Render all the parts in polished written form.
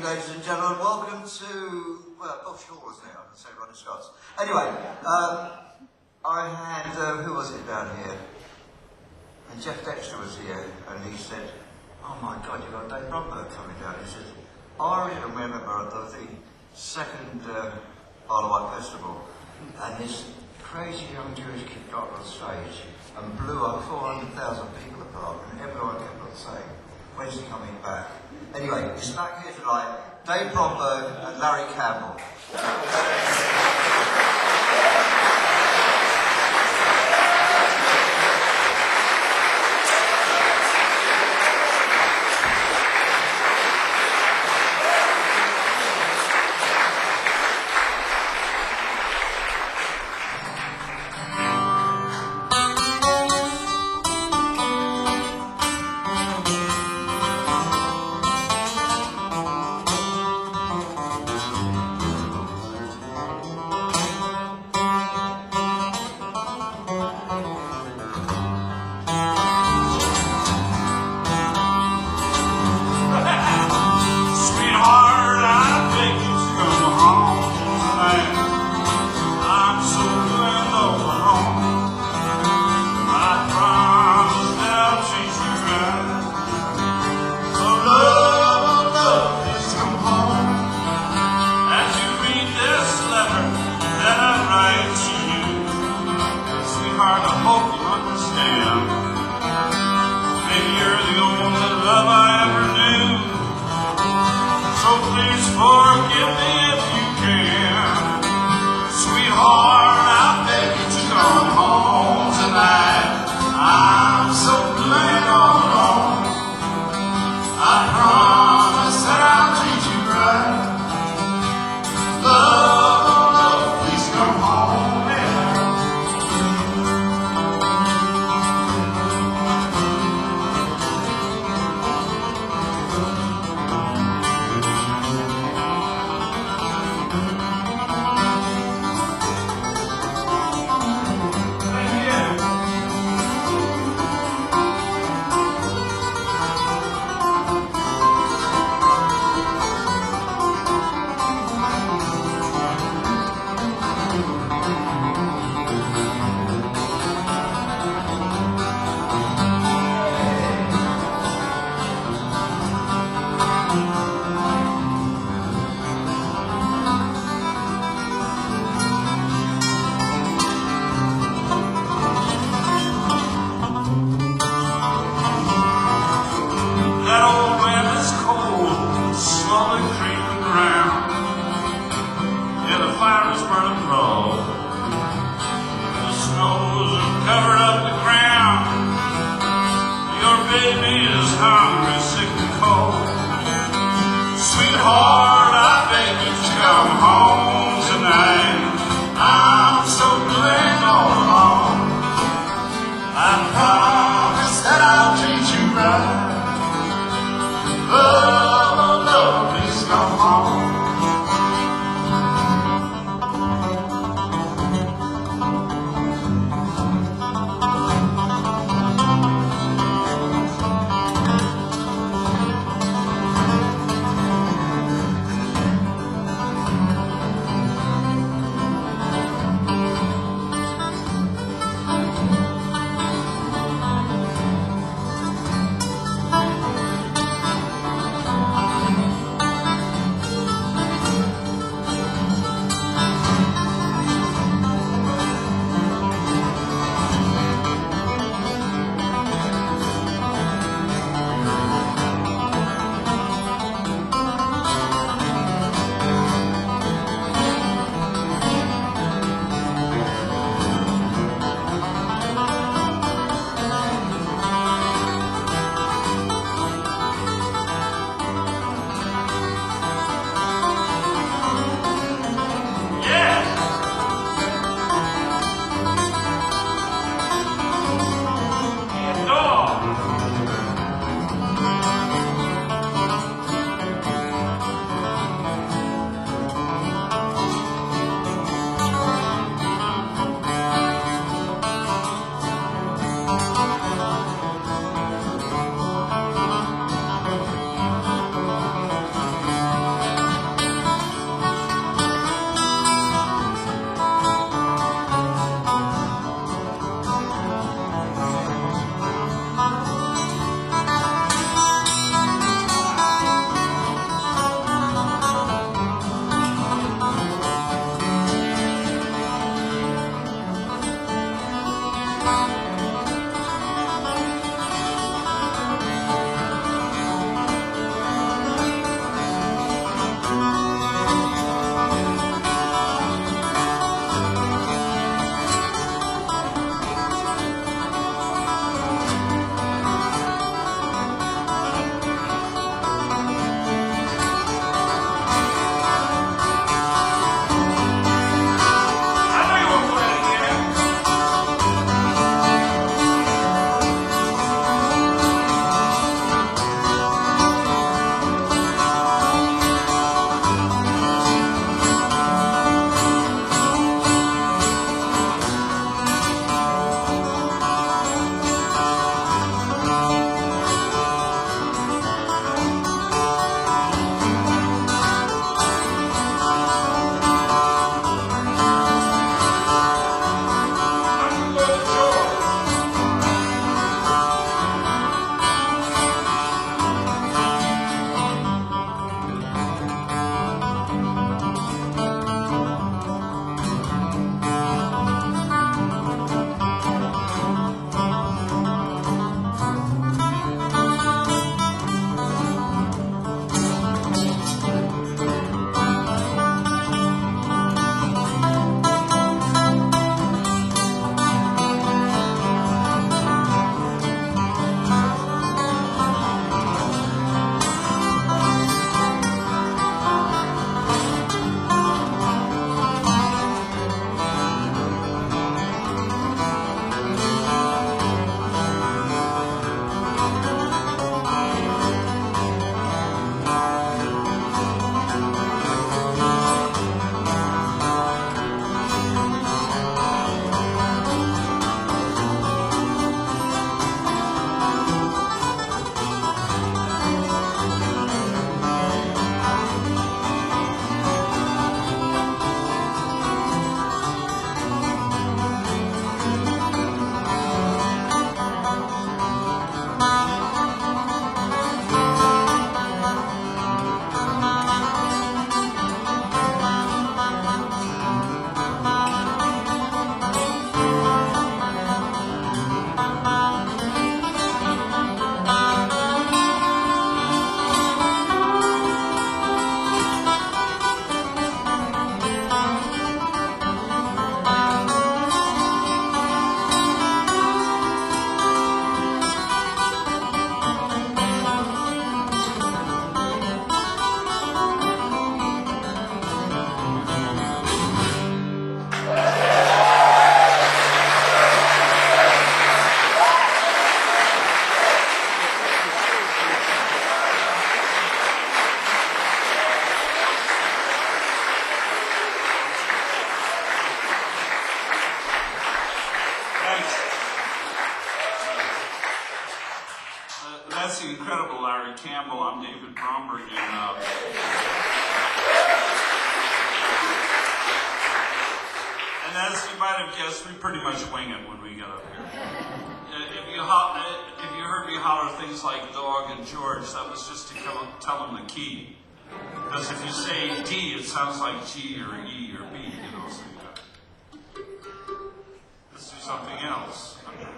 ladies and gentlemen. Welcome to, well, Bob Shaw was there, I can say Ronnie Scott's. Anyway, I had, who was it down here? And Jeff Dexter was here, and he said, oh my God, you've got Dave Bromberg coming down. He said, I remember the second Isle of Wight Festival, and this crazy young Jewish kid got on stage and blew up 400,000 people apart, and everyone kept on saying, when's he coming back? Anyway, he's back here tonight, Dave Bromberg and Larry Campbell. Campbell. I'm David Bromberg, and as you might have guessed, we pretty much wing it when we get up here. If you heard me holler things like dog and George, that was just to tell them the key. Because if you say D, it sounds like G or E or B, you know, so let's do something else.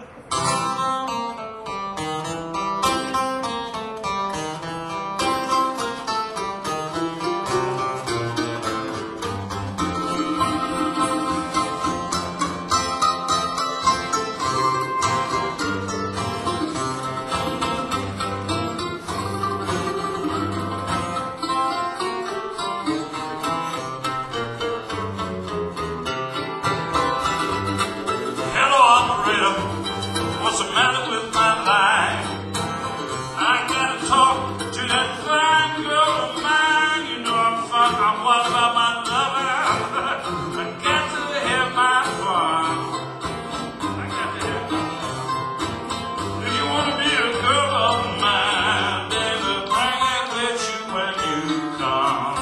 What's the matter with my life? I gotta talk to that fine girl of mine. You know I'm what about my lover? I got to have my fun. I got to have my fun. If you want to be a girl of mine, baby, bring it with you when you come.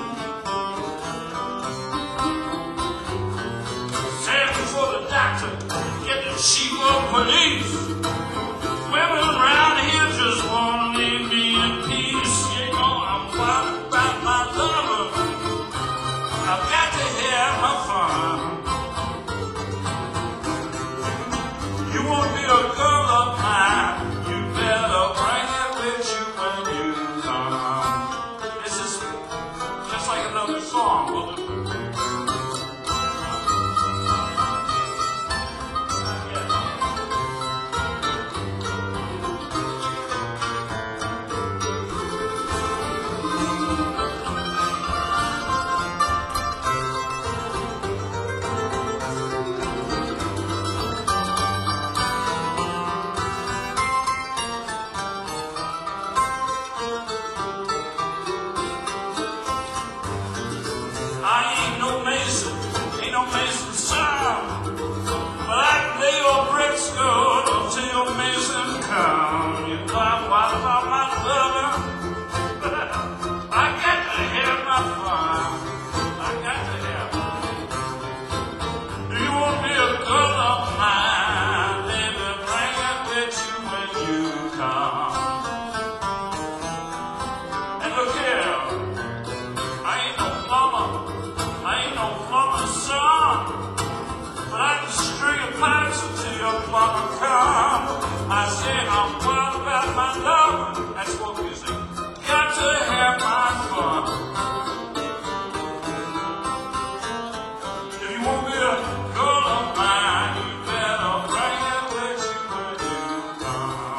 Stand before the doctor, get the chief of police. Women around here just want to leave me in peace. You know I'm wild about my lover. I've got to have my fun. You want to be a girl of mine, you better bring it with you when you come. This is just like another song. Ain't no mason son, but I can lay your bricks good until your mason come. You know I'm wild about my lover. I got to have my fun. I got to have my fun. Do you want to be a girl of mine? Baby, bring it with you when you come. And look here, I ain't no plumber. I ain't no plumber's son, but I can string your pipes until your plumber come. I say I'm wild about my love. That's folk music. Got to have my fun. If you want to be a girl of mine, you better bring it with you when you come.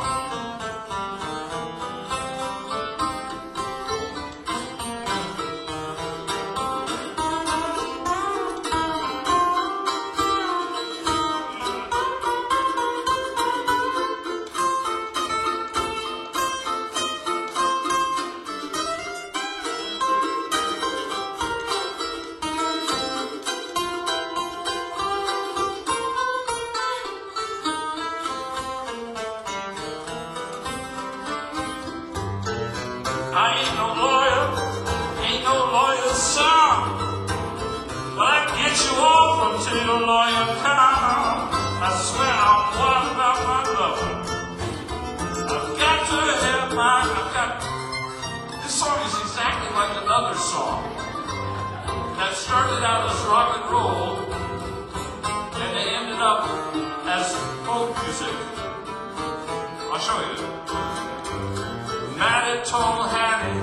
I ain't no lawyer's son, but I can get you off until your lawyer comes. I swear I'm wild about my lover. I've got to have this song is exactly like another song that started out as rock and roll and they ended up as folk music. I'll show you. Maddie told Hattie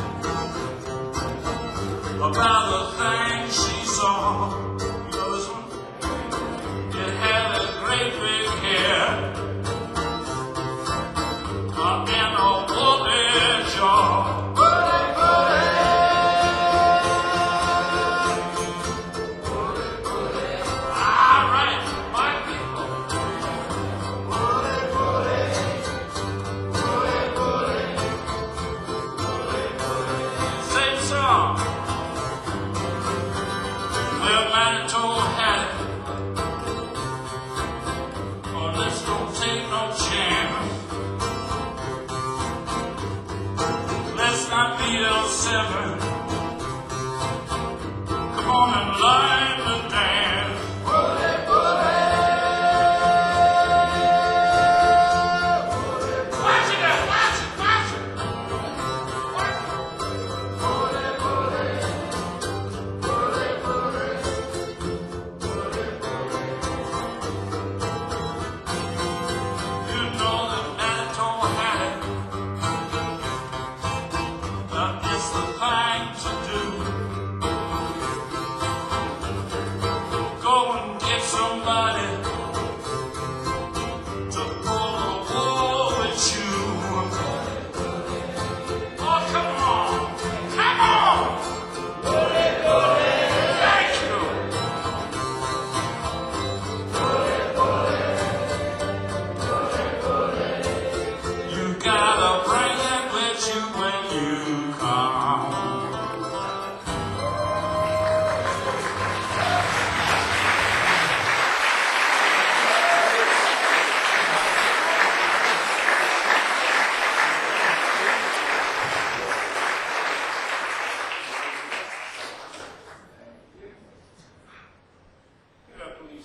about the thing she saw. You know this one? It had a great big head and a woolly jaw. All right, my people. Same song. Well, Maddie told Hattie, oh, let's don't take no chance. baby. Come on and learn to dance. Boogie, boogie. Watch it now, watch it, watch it. Boogie, boogie. Boogie, boogie. You know that Anton had it. That is the thing to do. Go and get somebody to pull the wool with you. Oh, come on. Come on. Thank you. You gotta bring it with you when you come. Yeah, please.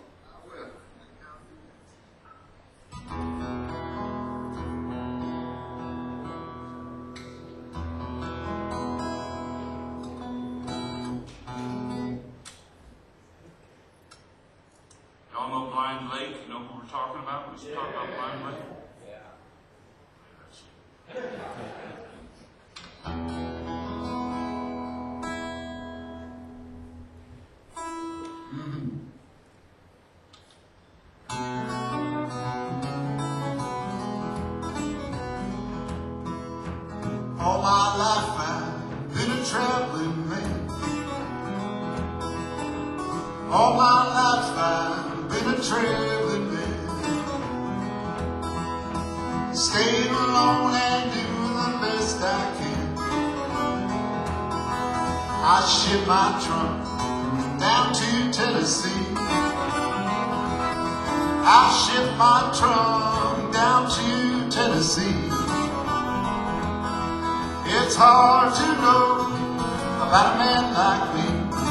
Y'all know Blind Lake? You know who we're talking about? We talking about Blind Lake? All my life I've been a traveling man. All my life I've been a traveling man. Staying alone and doing the best I can. I ship my trunk down to Tennessee. I ship my trunk down to Tennessee. It's hard to know about a man like me.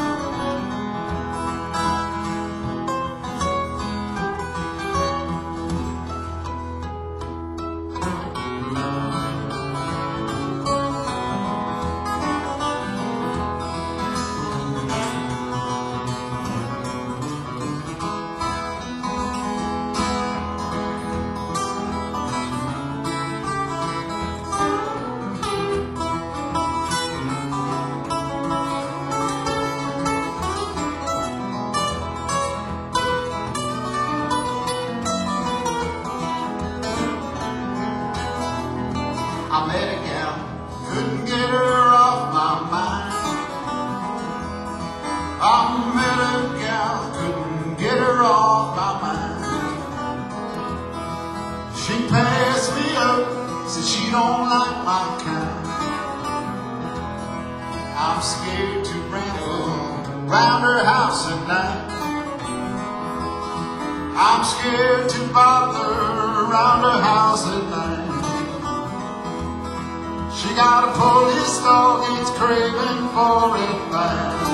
I met a gal, couldn't get her off my mind. I met a gal, couldn't get her off my mind. She passed me up, said she don't like my kind. I'm scared to ramble round her house at night. I'm scared to bother around her house at night. She got a police dog, it's craving for advice.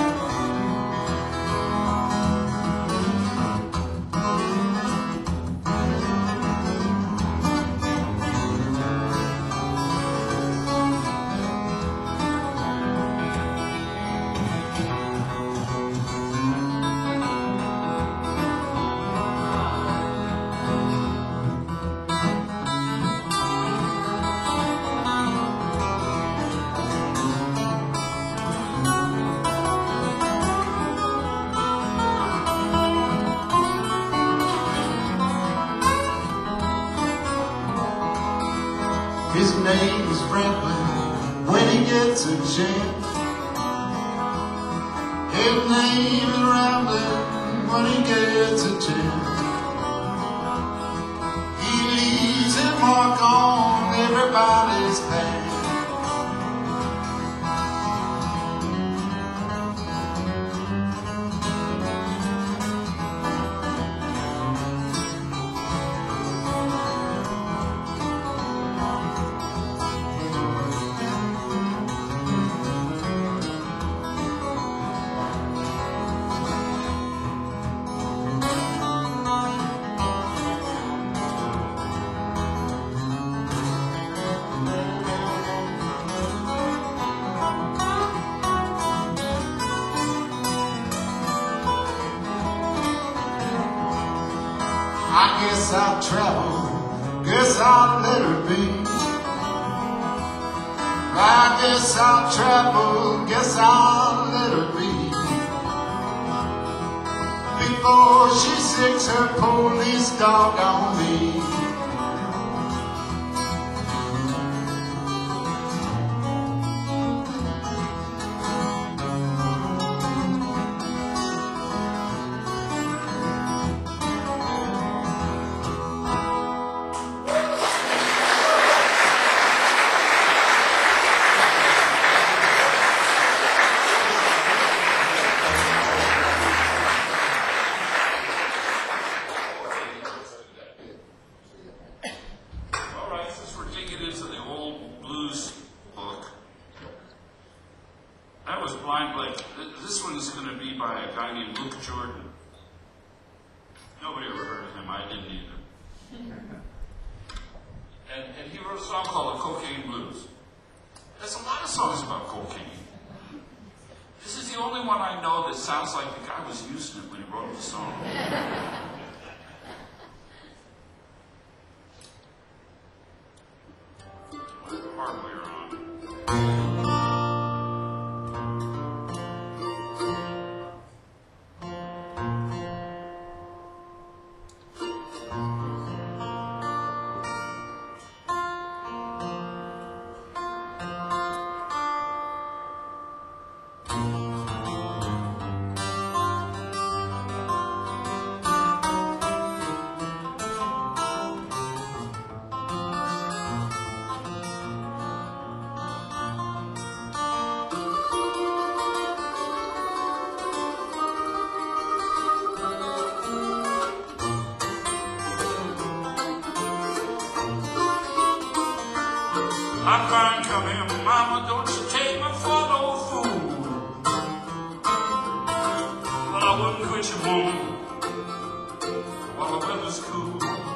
His name is Franklin when he gets a chance. His name is Ramblin' when he gets a chance. He leaves his mark on everybody's path. guess I'll travel, guess I'll let her be. I guess I'll travel, guess I'll let her be. Before she sticks her police dog on me. This one is going to be by a guy named Luke Jordan. Nobody ever heard of him. I didn't either. And he wrote a song called The Cocaine Blues. There's a lot of songs about cocaine. This is the only one I know that sounds like the guy was using it when he wrote the song. Hardware on. I'm crying, come here, mama, don't you take me for no fool. But I wouldn't quit you, woman, while the weather's cool.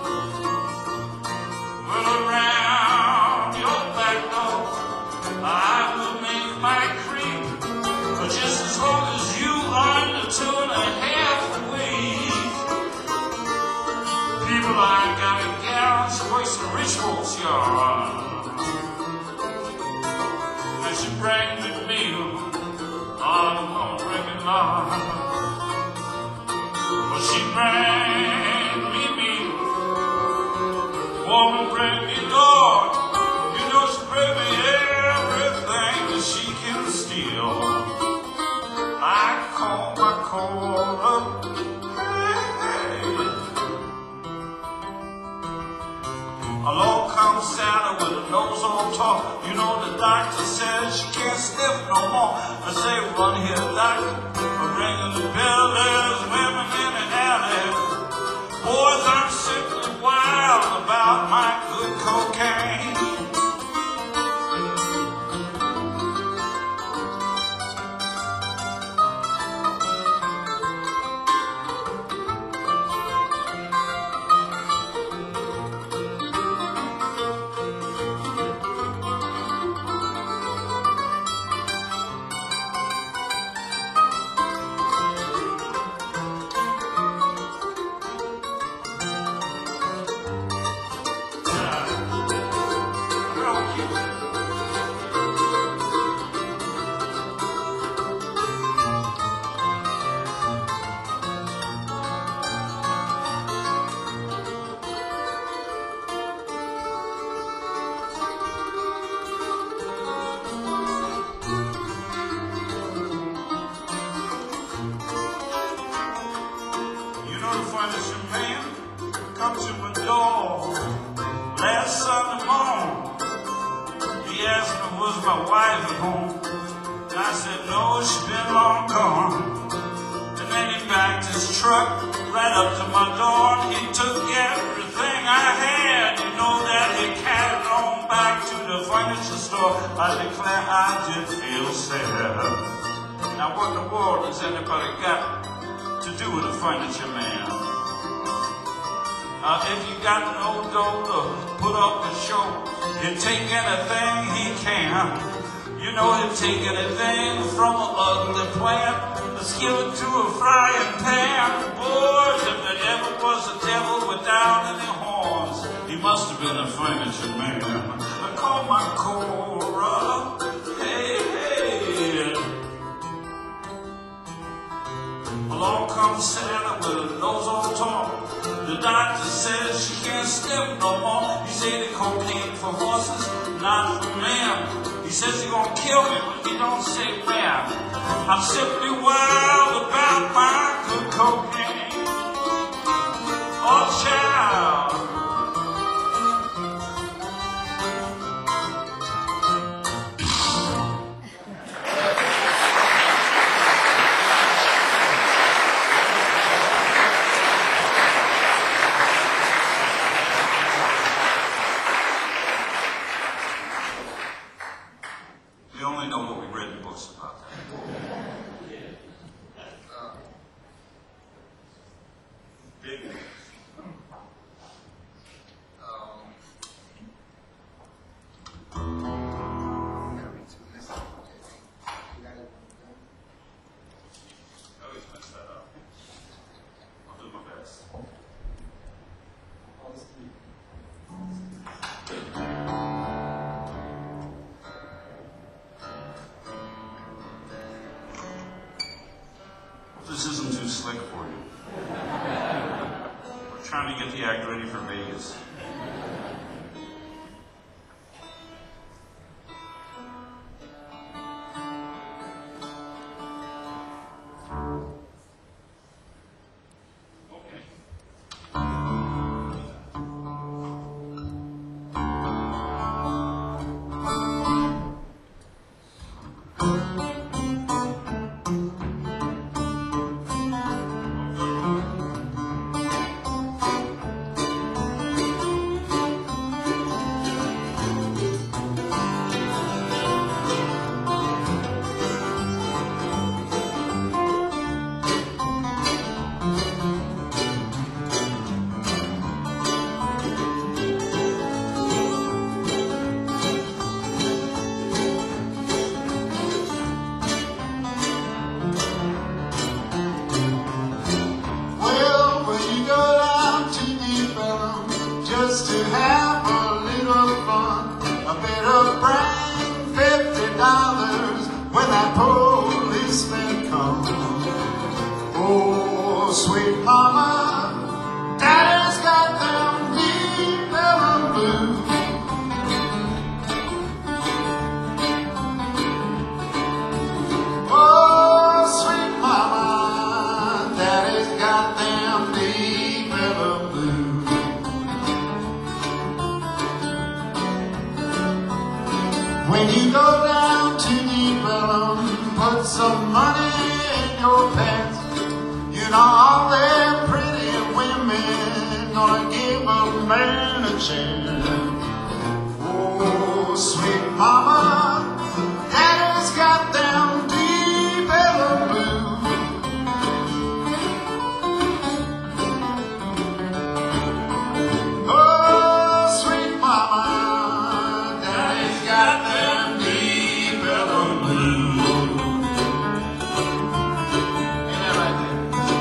Well, around your back door, I will make my creep, for just as long as you are 2.5 weeks. People, I got a gal, she works in rich folks' yard. She bring me meal, I'm gonna bring it long. But she bring me meal, woman bring me Lord. You know she bring me everything that she can steal. I call my call up, hey, hey. Along comes Santa with a nose all tall. You know the doctor says she can't sniff no more. I say, run here, doctor. I'm ringing the bell. There's women in the alley. Boys, I'm simply wild about my good cocaine. Furniture man come to my door last Sunday morning. He asked me, was my wife at home? And I said, no, she's been long gone. And then he backed his truck right up to my door, and he took everything I had. You know that he carried on back to the furniture store. I declare I did feel sad. Now what in the world has anybody got to do with a furniture man? If you got no dough to put up the show, he'll take anything he can. You know he'll take anything from an ugly plant to Let's give it to a frying pan. Boys, if there ever was a devil without any horns, he must have been a furniture man. I call my Cora. Hey, hey. Along comes Santa with a nose all torn. The doctor says she can't step no more. He said the cocaine for horses, not for men. He says he's gonna kill me, but he don't say where. I'm simply wild about my good cocaine. Oh, child. We only know what we read in books about that. Big. I always mess that up. I'll do my best. This isn't too slick for you. We're trying to get the act ready for Vegas. Just to have a little fun, I better bring $50 when that policeman comes. Oh, sweet mama, daddy's got them deep melon blues. Oh, sweet mama, daddy's got them deep melon blues. When you go down to New Bellum, put some money in your pants. You know all them pretty women gonna give a man a chance. Oh, sweet mama, daddy's got them deep Bellum blues. Oh, sweet mama, daddy's got them deep Bellum blues. Ain't that right there?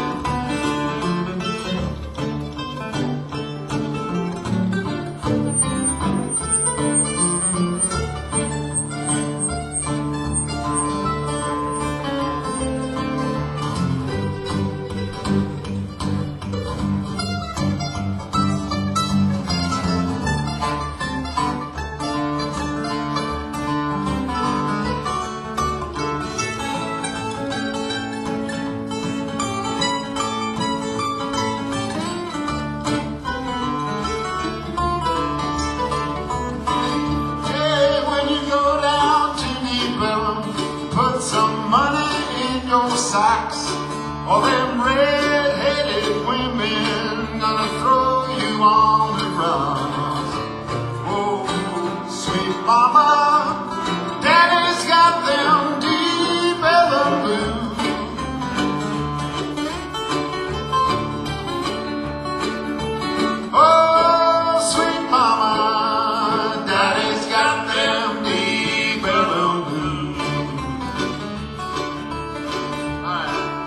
Put some money in your socks, or them red-headed women gonna throw you on the rocks. Oh, sweet mama, daddy's got them deep Bellum blues. Oh, sweet mama, daddy's got them deep Bellum blues. All right.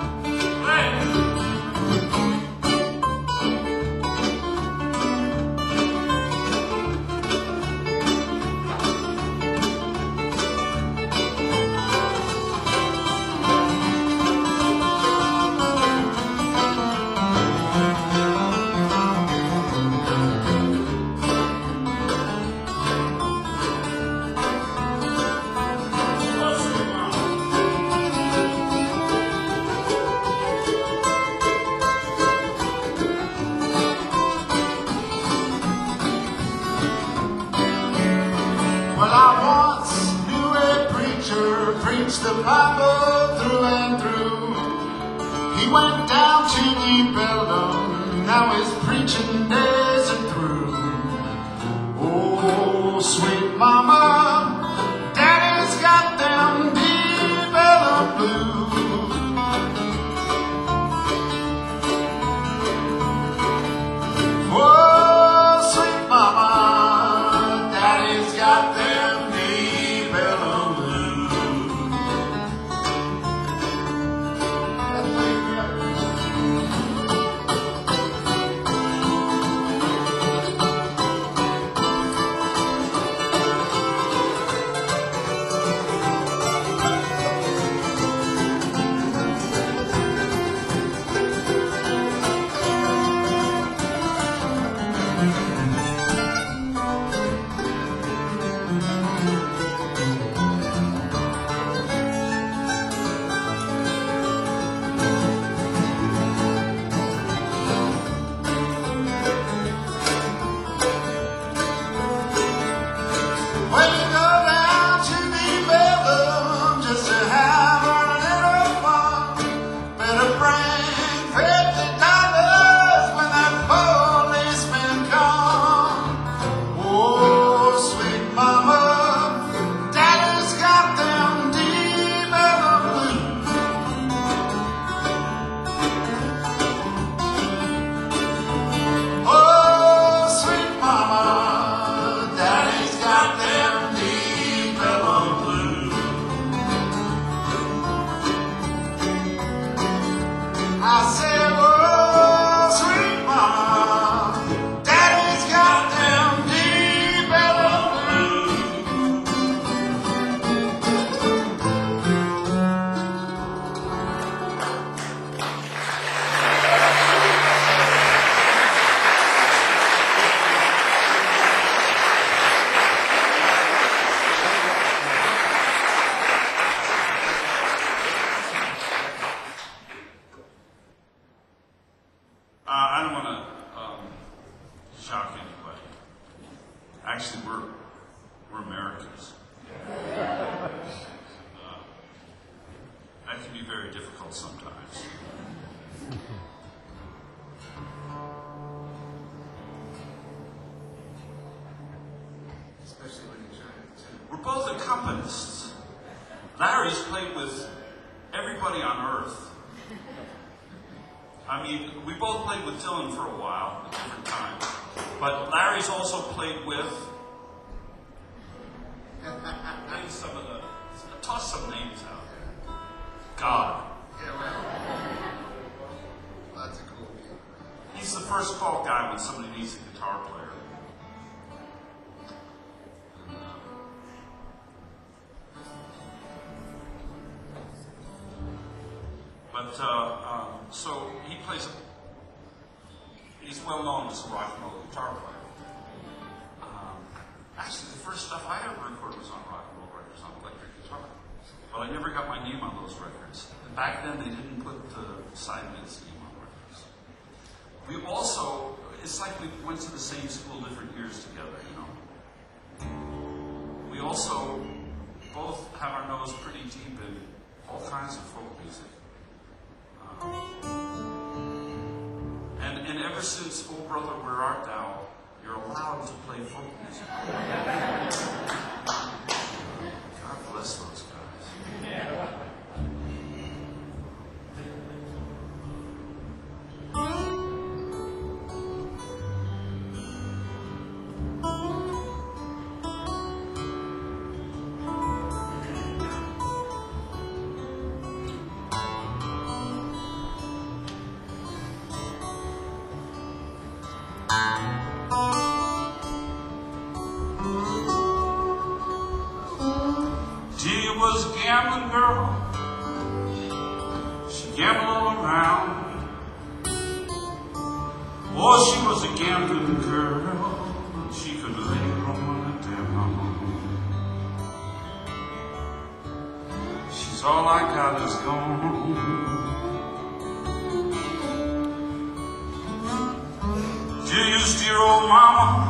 Bible through and through. He went down to New Belgium, now his preaching days are through. Oh, sweet mama, daddy's got them deep yellow blues. Oh, sweet mama, daddy's got them deep yellow blues. When you go down to the Belgium just to have a little fun, better bring $50 when that policeman comes. Oh, sweet mama, daddy's got them deep yellow blues. Oh, sweet mama, daddy's got them deep yellow blues. I said, oh, sweet mama, daddy's got them deep yellow I don't want to shock anybody. Actually, we're Americans. That can be very difficult sometimes. Especially when you're trying to. We're both accompanists. Larry's played with everybody on earth. I mean, we both played with Dylan for a while, at different times. But Larry's also played with. Name some of the. Toss some names out. God. Yeah, well. That's a cool deal. He's the first call guy when somebody needs a guitar player. But, so he plays, he's well known as a rock and roll guitar player. Actually, the first stuff I ever recorded was on rock and roll records, on electric guitar. But I never got my name on those records. And back then, they didn't put the Sidemen's name on records. We also, it's like we went to the same school different years together, you know. We also both have our nose pretty deep in all kinds of folk music. And ever since Oh Brother, Where Art Thou, you're allowed to play folk music. God bless those guys. She was a gambling girl. She gambled all around. Oh, she was a gambling girl. She could lay her money down. She's all I got is gone. Julia's dear old mama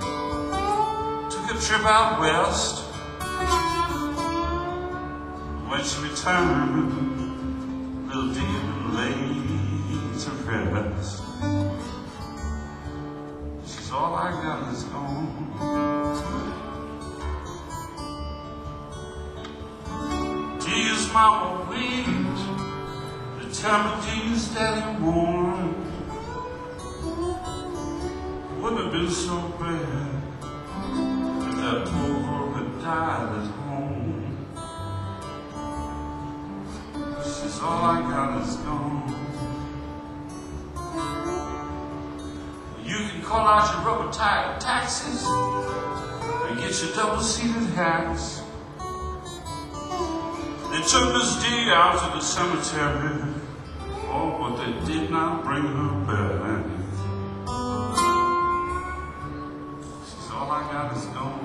took a trip out west. when she returned, little dear laid to rest. She's all I got is gone. Dear's mama weeps, the time of Dear's daddy mourn. Wouldn't have been so bad if that poor girl had died at home. She's all I got is gone. You can call out your rubber tire taxis and get your double-seated hats. They took Miss D out to the cemetery, oh, but they did not bring her back. She's all I got is gone.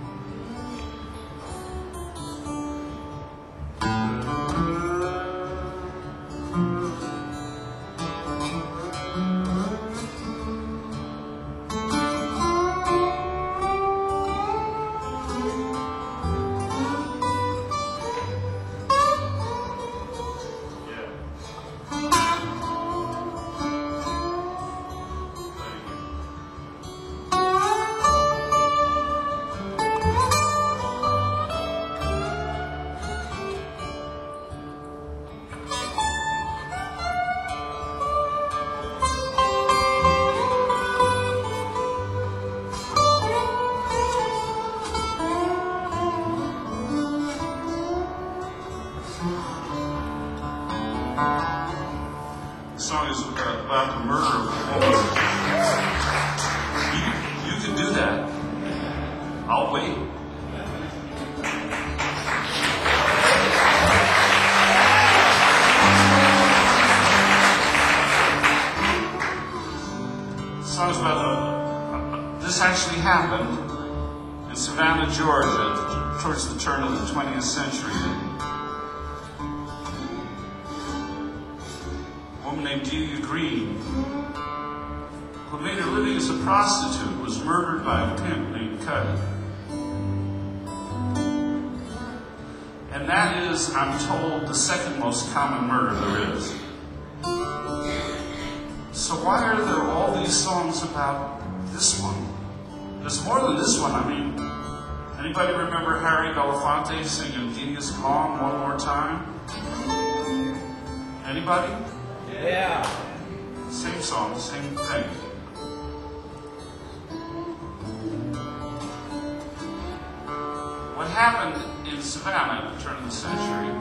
The song is about the murder of a woman. You can do that. I'll wait. The song is about this actually happened in Savannah, Georgia, towards the turn of the 20th century. A woman named Delia Green, who made her living as a prostitute, was murdered by a pimp named Cuddy. And that is, I'm told, the second most common murder there is. So why are there all these songs about this one? There's more than this one. I mean, anybody remember Harry Belafonte singing Delia's Gone one more time? Anybody? Yeah. Same song, same thing. What happened in Savannah at the turn of the century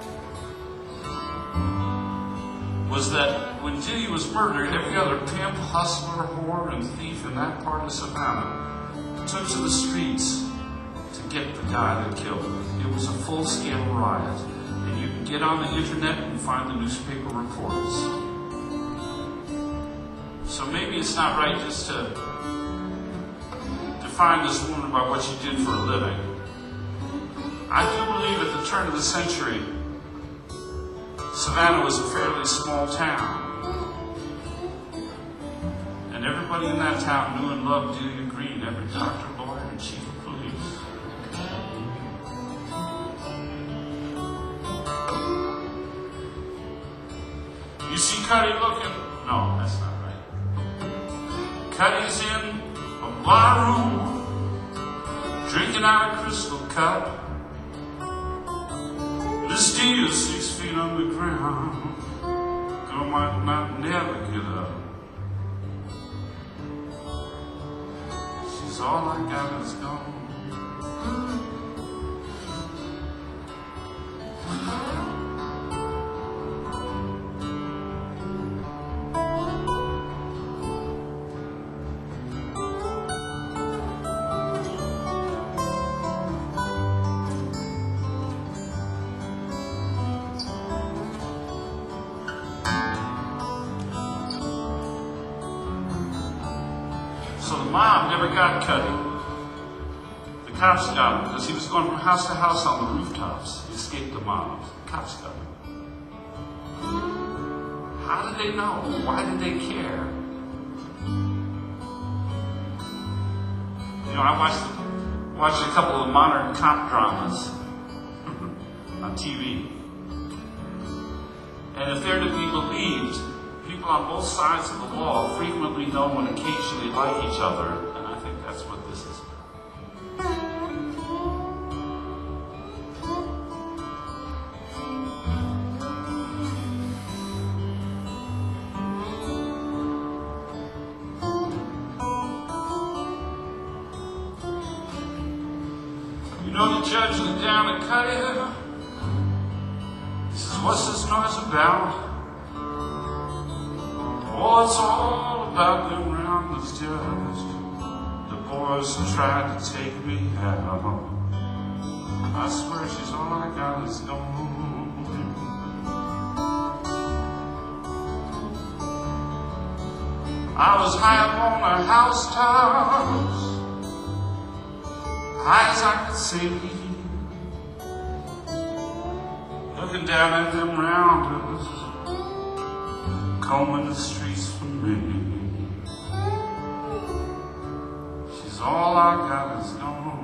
was that when Delia was murdered, every other pimp, hustler, whore, and thief in that part of Savannah took to the streets to get the guy that killed her. It was a full-scale riot. And you can get on the internet and find the newspaper reports. So maybe it's not right just to define this woman by what she did for a living. I do believe at the turn of the century, Savannah was a fairly small town. And everybody in that town knew and loved Delia Green, every doctor, lawyer, and chief of police. You see Cuddy looking? No, that's not right. Cuddy's in a bar room, drinking out a crystal cup. This Delia's 6 feet underground. Girl might not never get up. She's all I got is gone. So the mob never got Cuddy. The cops got him because he was going from house to house on the rooftops. He escaped the mob. The cops got him. How did they know? Why did they care? You know, I watched a couple of modern cop dramas. I on TV. And if they're to be believed, people on both sides of the wall frequently know and occasionally like each other, and I think that's what this is. You know the judge was down at Cuddy. He says, what's this noise about? Oh, it's all about them rounders, judge. The boys tried to take me out. I swear she's all I got is gone. I was high up on a housetop, high as I could see, looking down at them rounders, combing the streets for me. She's all I got is gone.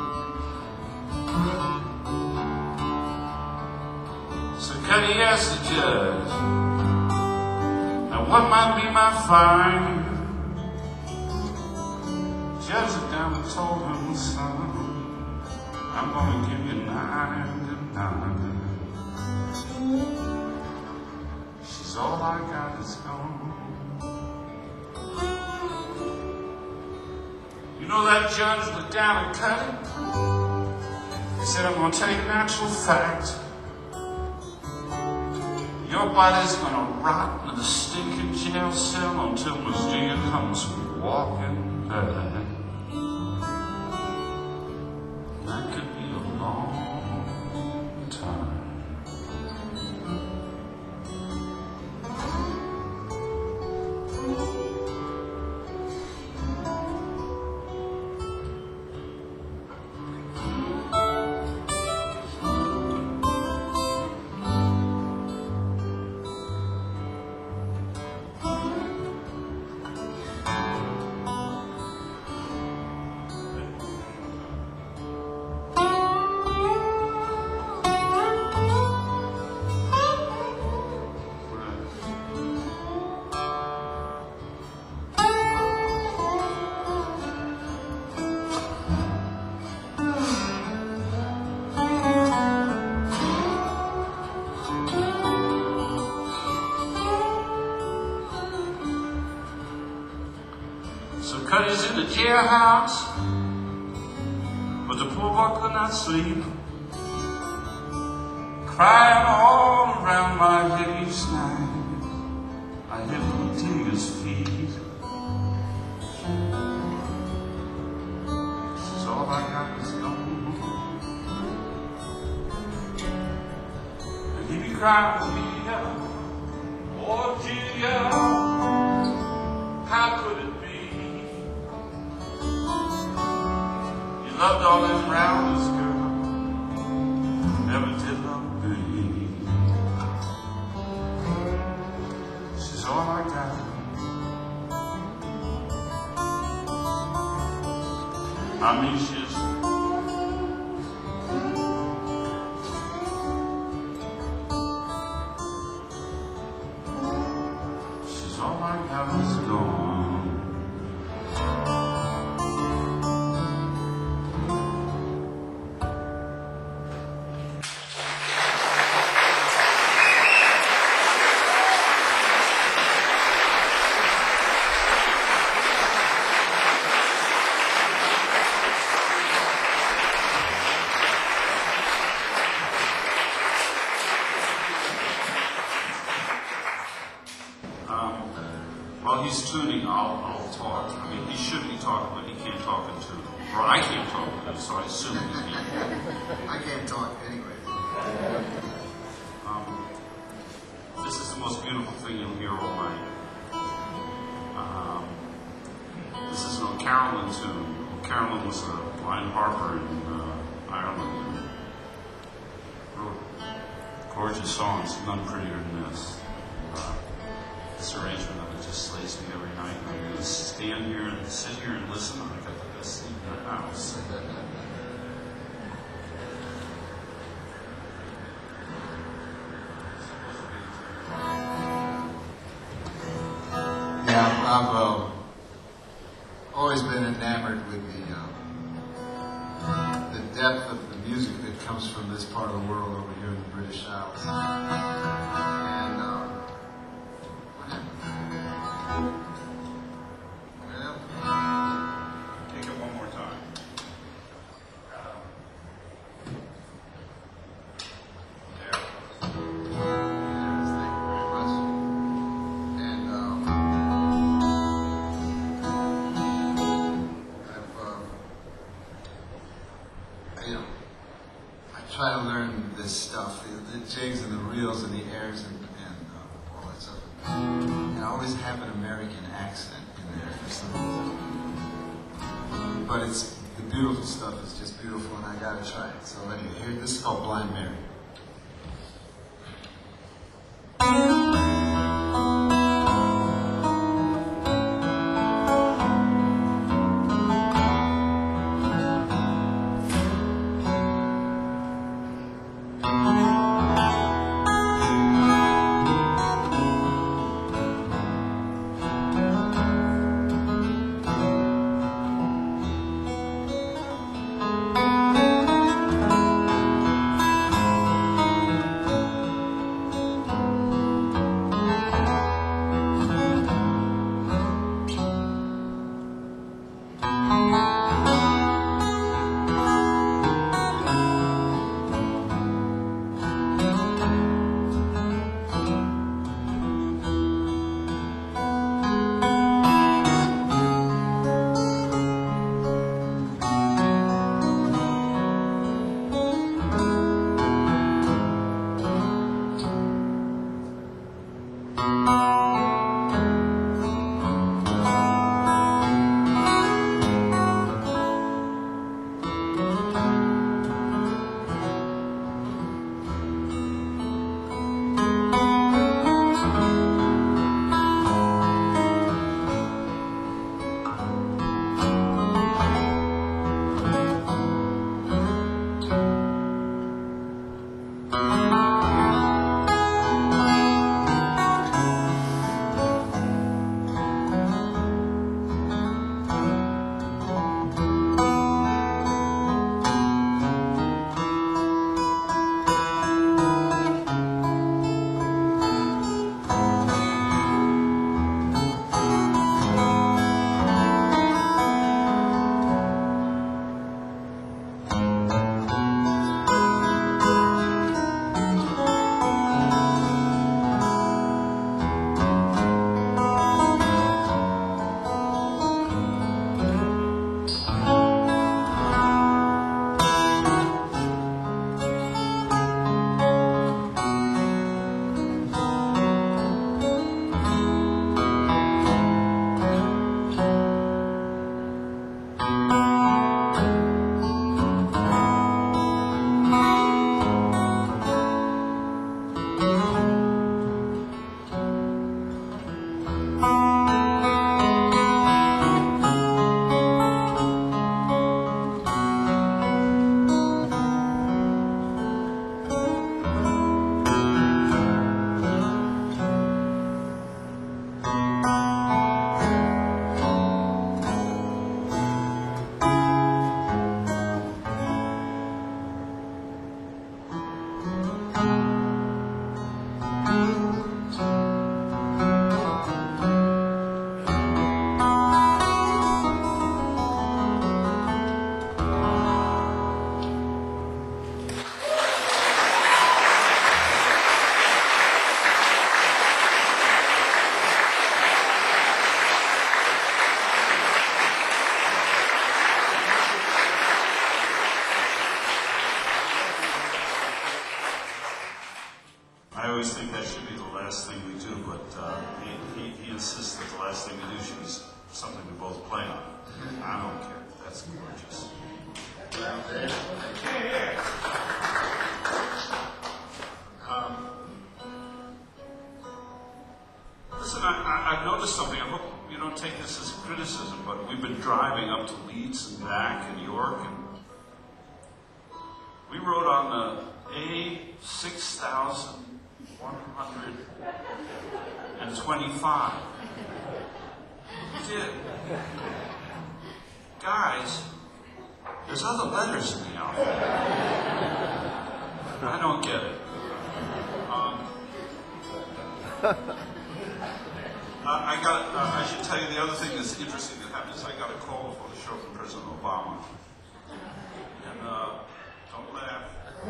So Cuddy asked the judge, now what might be my fine? Judge looked down and told him, son, I'm gonna give you 99. She's all I got is gone. You know that judge looked down and cut it? He said, I'm gonna tell you an actual fact. Your body's gonna rot in the stinking jail cell until Miss Dear comes walking back. That could be a long time. So Cuddy's in the jailhouse, but the poor boy could not sleep, crying all around my head each night. I hear little Digger's feet. She's all I got is gone. And he be crying, Gia, oh Gia, how could it be? Loved all them rounders, girl, never did love me. She's all I got. I mean, she's all I got is gone. While he's tuning, I'll talk. I mean, he should be talking, but he can't talk in tune. Or I can't talk in tune, so I assume he can't. I can't talk anyway. This is the most beautiful thing you'll hear all night. This is an O'Carolan tune. O'Carolan was a blind harper in Ireland. And wrote gorgeous songs, none prettier than this. This arrangement of it just slays me every night. I'm going to stand here and sit here and listen. I got the best seat in the house. I've always been enamored with the depth of the music that comes from this part of the world over here in the British Isles. And what happened? Well, Take it one more time. There. yes, thank you very much. And I try to learn this stuff, the jigs and the reels and the airs and all that stuff. And I always have an American accent in there for some reason. But the beautiful stuff is just beautiful, and I gotta try it. So anyway, here, this is called Blind Mary. I always think that should be the last thing we do, but he insists that the last thing we do should be something we both play on. I don't care. That's gorgeous. Listen, I've noticed something. I hope you don't take this as criticism, but we've been driving up to Leeds and back and York, and we rode on the A6125. You did. Guys, there's other letters in the alphabet. I don't get it. I should tell you the other thing that's interesting that happened is I got a call before the show from President Obama. And don't laugh.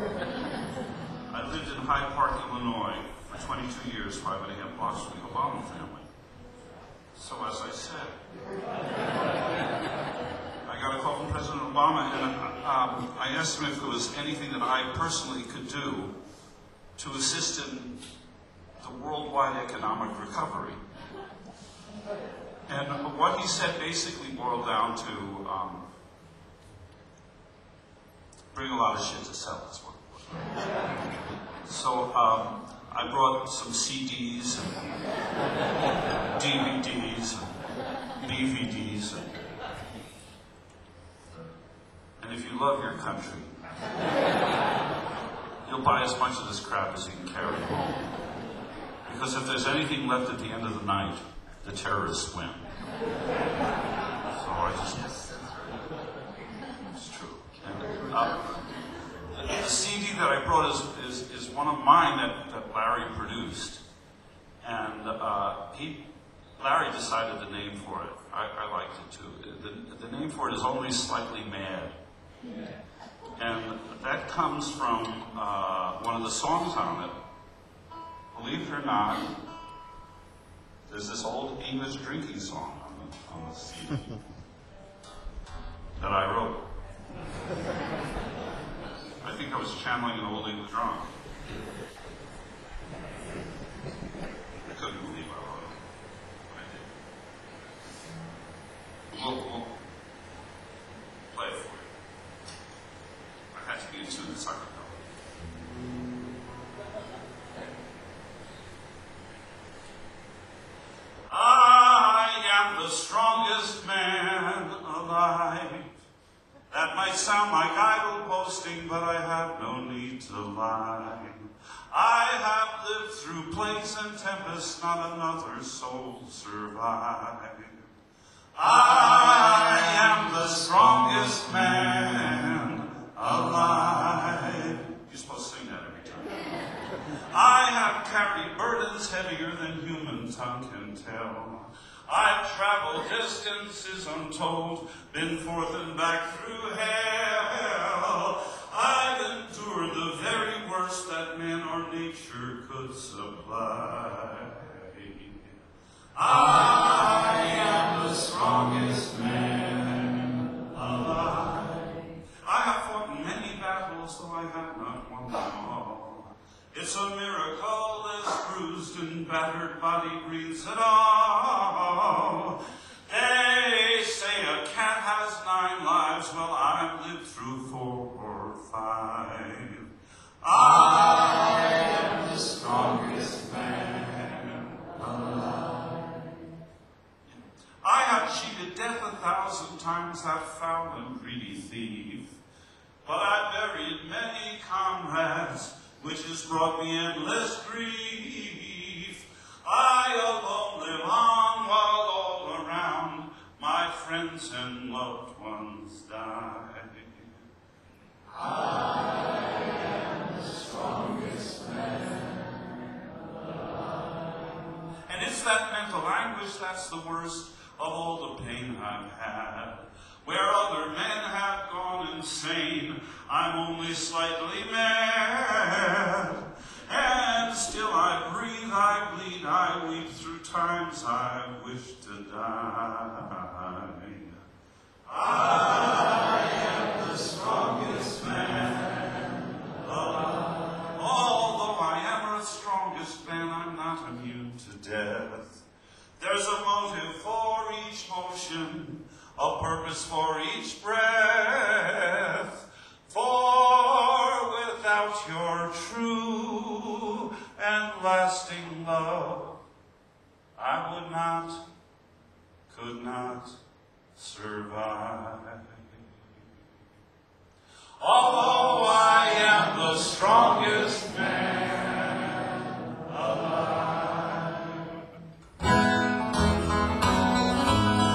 I lived in Hyde Park, Illinois for 22 years, 5.5 blocks from the Obama family. So as I said, I got a call from President Obama, and I asked him if there was anything that I personally could do to assist in the worldwide economic recovery. And what he said basically boiled down to bring a lot of shit to sell. That's what it was. So I brought some CDs and DVDs and DVDs. And if you love your country, you'll buy as much of this crap as you can carry home. Because if there's anything left at the end of the night, the terrorists win. So I just... It's true. And, the CD that I brought is one of mine that Larry produced. And Larry decided the name for it. I liked it too. The name for it is Only Slightly Mad. And that comes from one of the songs on it. Believe it or not, there's this old English drinking song on the CD that I wrote. I think I was channeling an old English drunk. I couldn't believe I wrote it. I did. We'll play it for you. I had to be in tune this second. I am the strongest man alive. That might sound like idle boasting, but I have no need to lie. I have lived through plagues and tempests, not another soul survived. I am the strongest man alive. You're supposed to sing that every time. I have carried burdens heavier than human tongue can tell. I've traveled distances untold, been forth and back through hell. I've endured the very worst that man or nature could supply. I am the strongest man alive. I have fought in many battles, though I have not won them all. It's a miracle this bruised and battered body breathes at all. They say a cat has 9 lives, well, I've lived through 4 or 5. I am the strongest man alive. I have cheated death 1,000 times, that foul and greedy thief. But I've buried many comrades, which has brought me endless grief. I alone live on while all around my friends and loved ones die. I am the strongest man alive. And it's that mental anguish that's the worst of all the pain I've had. Where other men have gone insane, I'm only slightly mad. And still I breathe, I bleed, I weep through times I wish to die. I am the strongest man alive. Although I am the strongest man, I'm not immune to death. There's a motive for each motion, a purpose for each breath. For without your true and lasting love, I would not, could not survive. Although I am the strongest man alive.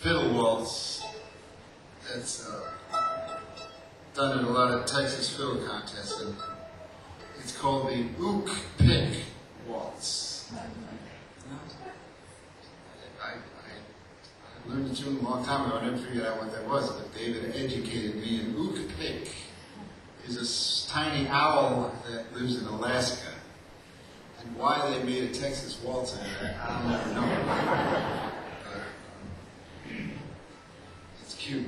fiddle waltz that's done in a lot of Texas fiddle contests. And it's called the Ook Pick Waltz. I learned the tune a long time ago. I never figured out what that was, but David educated me. And Ook Pick is a tiny owl that lives in Alaska. And why they made a Texas waltz out of that, I'll never know. It's cute.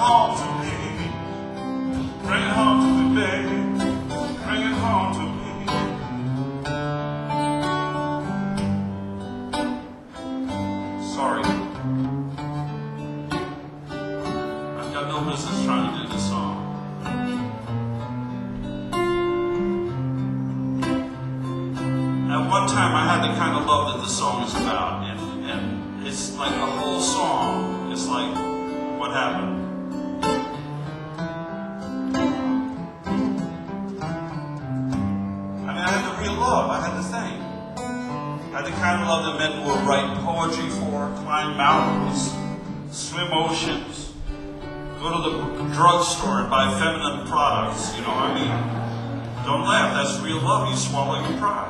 home to me. Bring it home to me, baby. Bring it home to me. Sorry. I've got no business trying to do this song. At one time I had the kind of love that the song is about, and it's like the whole song is like what happened. I had the real love, I had the thing. I had the kind of love that men will write poetry for, climb mountains, swim oceans, go to the drugstore and buy feminine products, you know, I mean, don't laugh, that's real love, you swallow your pride.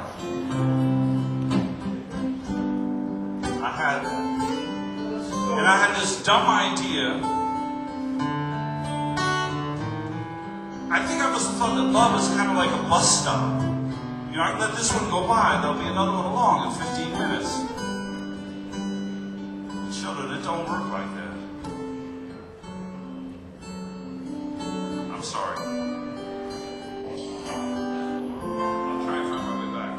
And I had this dumb idea. I think I must have thought that love is kind of like a bus stop. You know, I can let this one go by, there'll be another one along in 15 minutes. Children, it don't work like that. I'm sorry. I'll try and find my way back,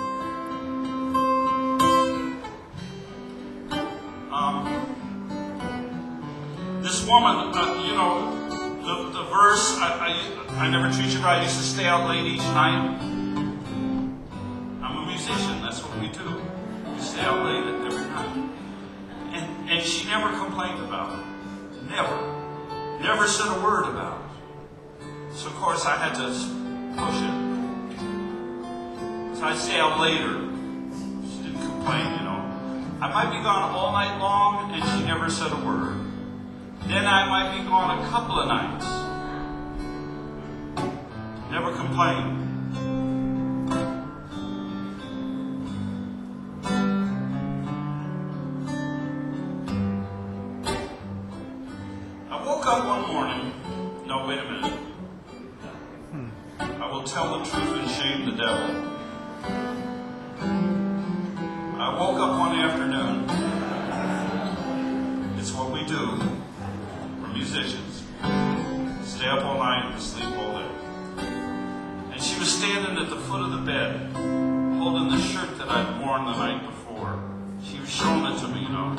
this woman, you know, the verse, I never treat you right. I used to stay out late each night. I'm a musician, that's what we do. We stay out late every night. And she never complained about it. Never. Never said a word about it. So of course I had to push it. So I'd stay out later. She didn't complain, you know. I might be gone all night long and she never said a word. Then I might be gone a couple of nights. Never complained. I woke up one morning. No, wait a minute. I will tell the truth and shame the devil. I woke up one afternoon. It's what we do. Musicians. Stay up all night and sleep all day. And she was standing at the foot of the bed, holding the shirt that I'd worn the night before. She was showing it to me, you know.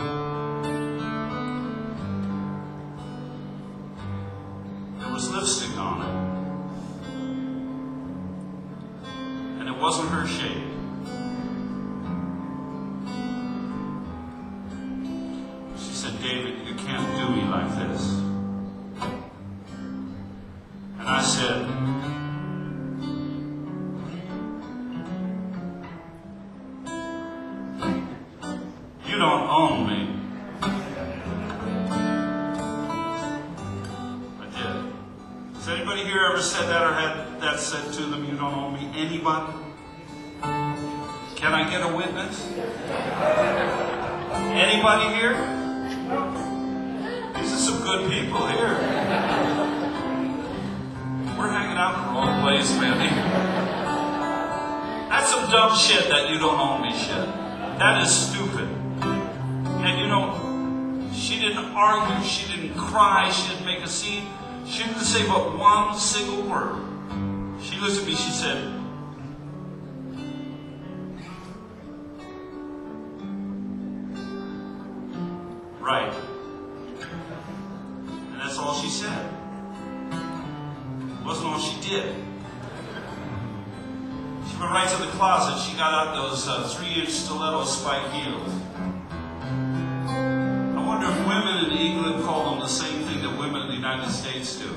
There was lipstick on it. And it wasn't her shade. She said, David, you can't do me like this. And I said, you don't own me. I did. Has anybody here ever said that or had that said to them, you don't own me? Anybody? Can I get a witness? Anybody here? These are some good people here. We're hanging out in the wrong place, man. That's some dumb shit, that you don't own me shit. That is stupid. And you know, she didn't argue, she didn't cry, she didn't make a scene. She didn't say but one single word. She looked at me, she said, right. And that's all she said. It wasn't all she did. She went right to the closet. She got out those 3-inch stiletto spike heels. I wonder if women in England call them the same thing that women in the United States do.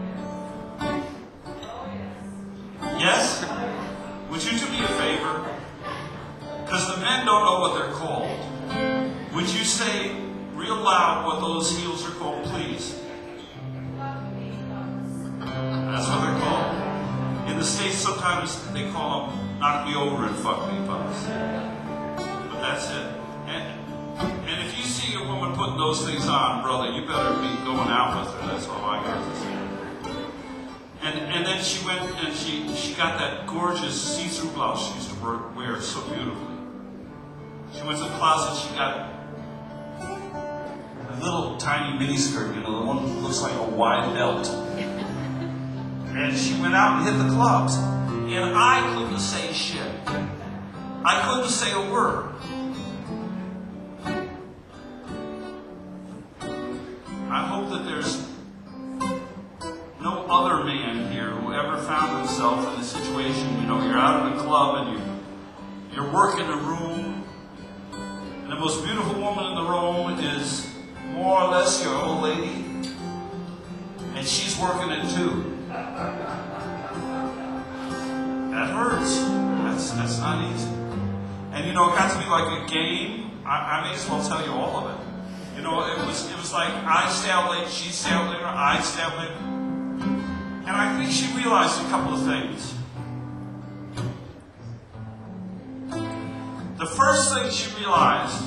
Yes? Would you do me a favor? Because the men don't know what they're called. Would you say real loud what those heels are called, please? That's what they're called. In the States, sometimes they call them knock me over and fuck me pups. But that's it. And if you see a woman putting those things on, brother, you better be going out with her. That's all I got to say. And then she went and she got that gorgeous see-through blouse she used to wear so beautifully. She went to the closet, she got little tiny miniskirt, you know, the one that looks like a wide belt. And she went out and hit the clubs. And I couldn't say shit. I couldn't say a word. I hope that there's no other man here who ever found himself in a situation, you know, you're out in a club and you're working a room, and the most beautiful woman in the room is more or less your old lady, and she's working it too. That hurts. That's not easy. And you know, it got to be like a game. I may as well tell you all of it. You know, it was like I stay out late, she stay out later, I stay out late. And I think she realized a couple of things. The first thing she realized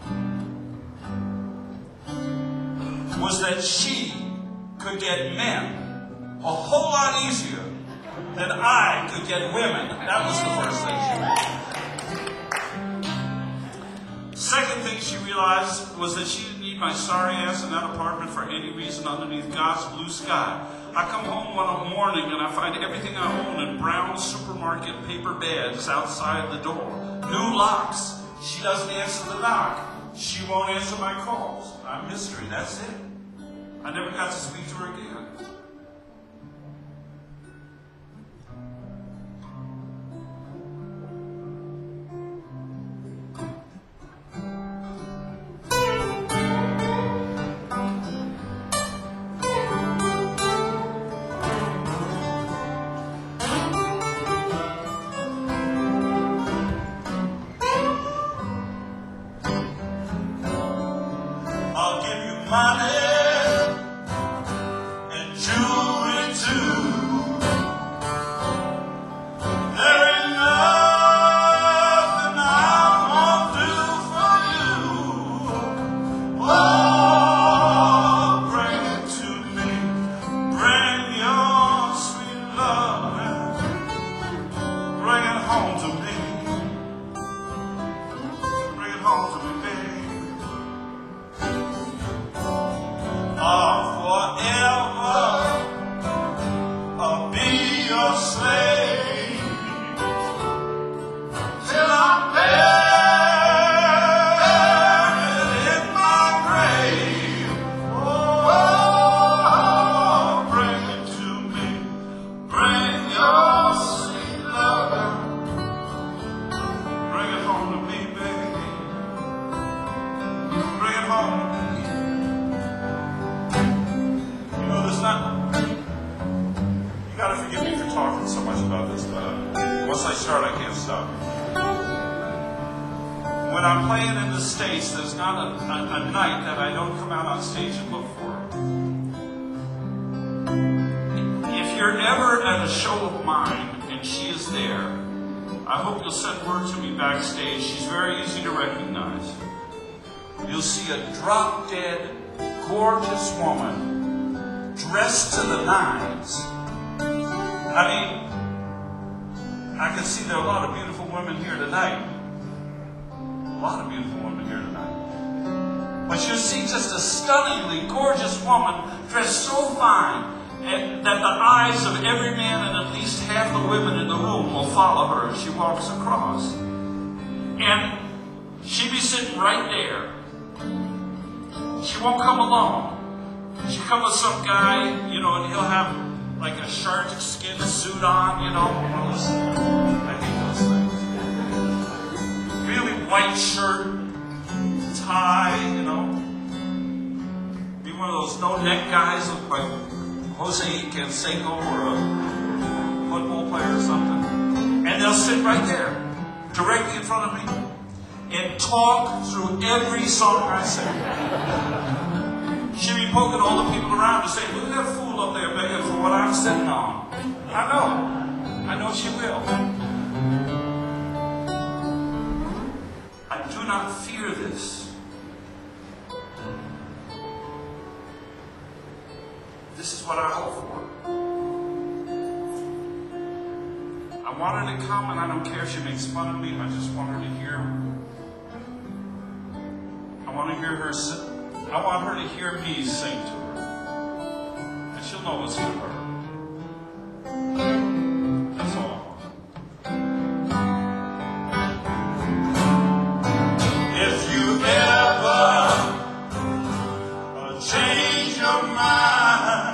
was that she could get men a whole lot easier than I could get women. That was the first thing she realized. Second thing she realized was that she didn't need my sorry ass in that apartment for any reason underneath God's blue sky. I come home one morning and I find everything I own in brown supermarket paper bags outside the door. New locks. She doesn't answer the knock. She won't answer my calls. I'm mystery. That's it. I never got to speak to her again. I'll give you money and jewelry too. There ain't nothing I won't do for you. Oh, bring it to me. Bring your sweet love and bring it home to me. Bring it home to me, baby. I'll forever I'll be your slave till I'm buried in my grave. Oh, bring it to me. Bring your sweet love. Bring it home to me, baby. Bring it home to me. You gotta forgive me for talking so much about this, but once I start, I can't stop. When I'm playing in the States, there's not a night that I don't come out on stage and look for her. If you're ever at a show of mine and she is there, I hope you'll send word to me backstage. She's very easy to recognize. You'll see a drop-dead, gorgeous woman dressed to the nines. I mean, I can see there are a lot of beautiful women here tonight. A lot of beautiful women here tonight. But you'll see just a stunningly gorgeous woman dressed so fine and that the eyes of every man and at least half the women in the room will follow her as she walks across. And she'll be sitting right there. She won't come alone. She'll come with some guy, you know, and he'll have like a shark skin suit on, you know. I hate those things. Really white shirt, tie, you know. Be one of those no-neck guys like Jose Canseco or a football player or something. And they'll sit right there, directly in front of me, and talk through every song I sing. She'll be poking all the people around and saying, look at that fool up there begging for what I'm sitting on. I know she will. I do not fear this. This is what I hope for. I want her to come, and I don't care if she makes fun of me. I just want her to hear. I want to hear her I want her to hear me sing to her. And she'll know it's for her. That's all I want. If you ever change your mind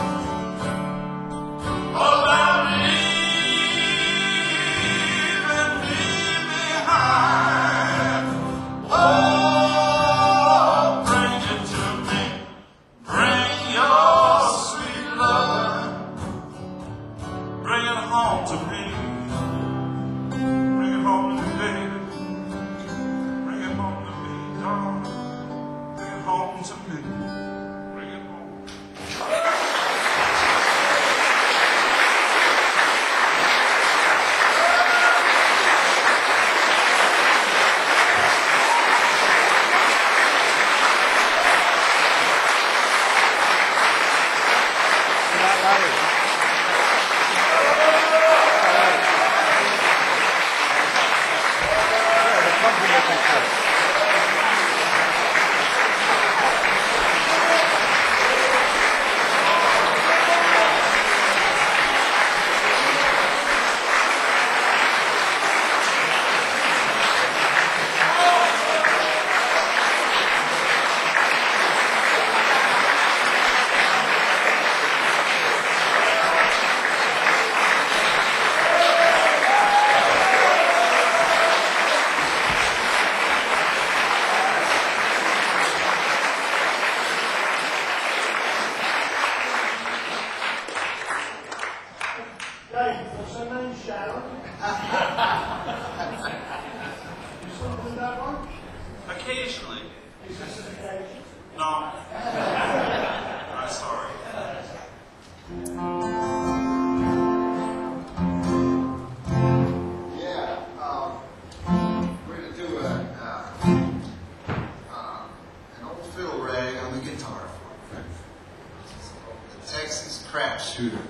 about leaving me behind, oh, bring it to me. Bring your sweet love. Bring it home to me. Bring it home to me, baby. Bring it home to me, darling. Bring it home to me. Bring it home. Dave, what's her name, Sharon? You still do that one? Occasionally. Is this an occasion? No. I'm sorry. Yeah, we're gonna do an old fiddle rag on the guitar for you. The Texas Crap Shooter.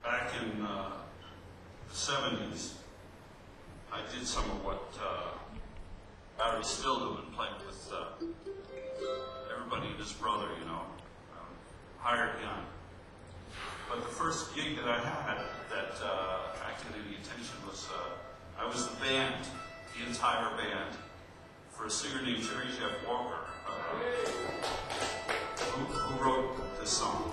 back in the 70s, I did some of what Barry's still doing, playing with everybody and his brother, you know, hired gun. But the first gig that I had that attracted any attention was I was the band, the entire band, for a singer named Jerry Jeff Walker, who wrote this song.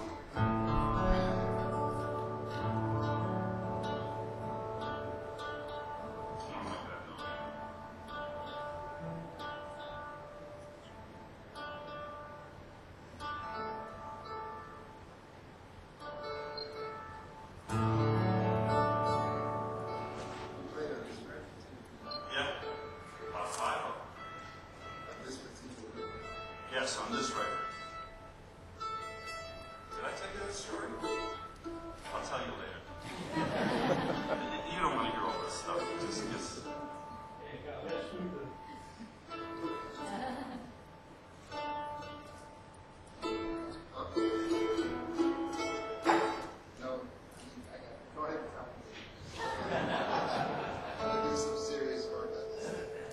Yes, on this record. Did I tell you that story? I'll tell you later. You don't want to hear all this stuff. Just No, go ahead, I'll do some serious work on this.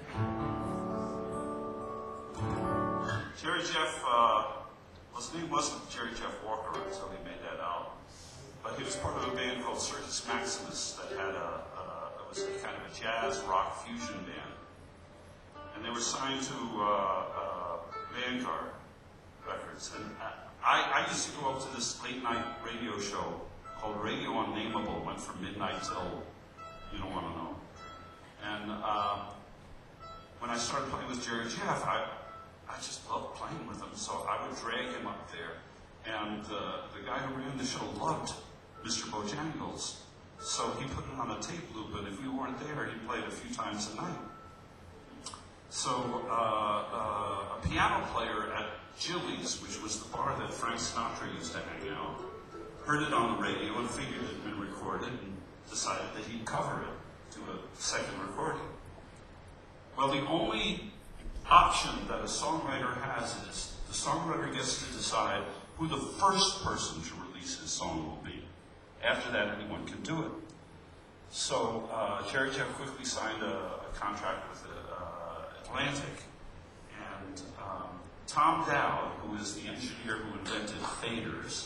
Jerry Jeff, his name wasn't Jerry Jeff Walker until he made that album. But he was part of a band called Circus Maximus that had it was kind of a jazz rock fusion band. And they were signed to Vanguard Records. And I used to go up to this late night radio show called Radio Unnameable. Went from midnight till you don't want to know. And when I started playing with Jerry Jeff, I just loved playing with him, so I would drag him up there. And the guy who ran the show loved Mr. Bojangles, so he put it on a tape loop, and if we weren't there, he played a few times a night. So a piano player at Jilly's, which was the bar that Frank Sinatra used to hang out, heard it on the radio and figured it had been recorded and decided that he'd cover it to a second recording. Well, the only option that a songwriter has is the songwriter gets to decide who the first person to release his song will be. After that, anyone can do it. So Jerry Jeff quickly signed a contract with Atlantic, and Tom Dowd, who is the engineer who invented faders,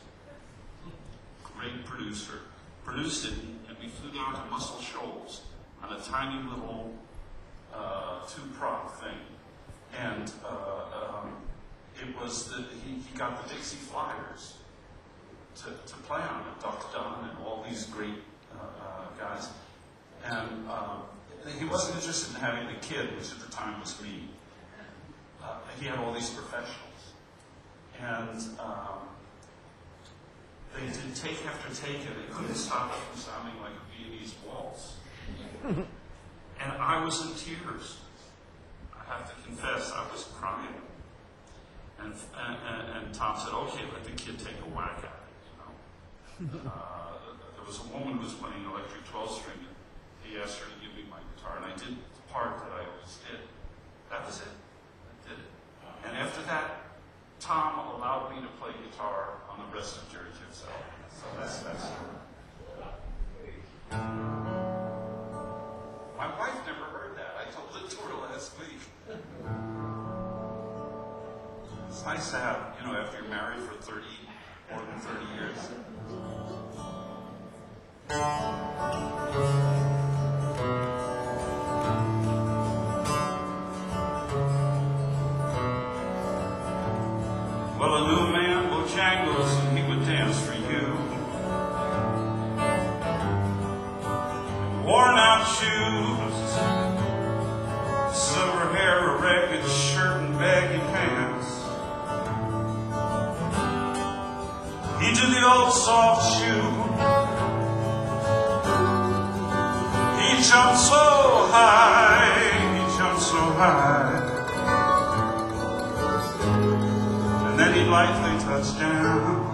great producer, produced it, and we flew down to Muscle Shoals on a tiny little two-prop thing, and it was he got the Dixie Flyers to play on it, Duck Dunn and all these great guys, and he wasn't interested in having a kid, which at the time was me. He had all these professionals, and they did take after take, and they couldn't stop it from sounding like a Viennese waltz. And I was in tears. I have to confess, I was crying. And Tom said, "Okay, let the kid take a whack at it." You know? There was a woman who was playing electric 12-string, and he asked her to give me my guitar, and I did the part that I always did. That was it. I did it. And after that, Tom allowed me to play guitar on the rest of Jerry Jeff's album. So that's my wife never heard that. I told it to her last week. It's nice to have, you know, after you're married for more than 30 years. Well, a new man will Bojangles, and he would dance for you. Worn out shoes, silver hair, a ragged shirt, and baggy pants. He did the old soft shoe. He jumped so high, and then he'd lightly touch down.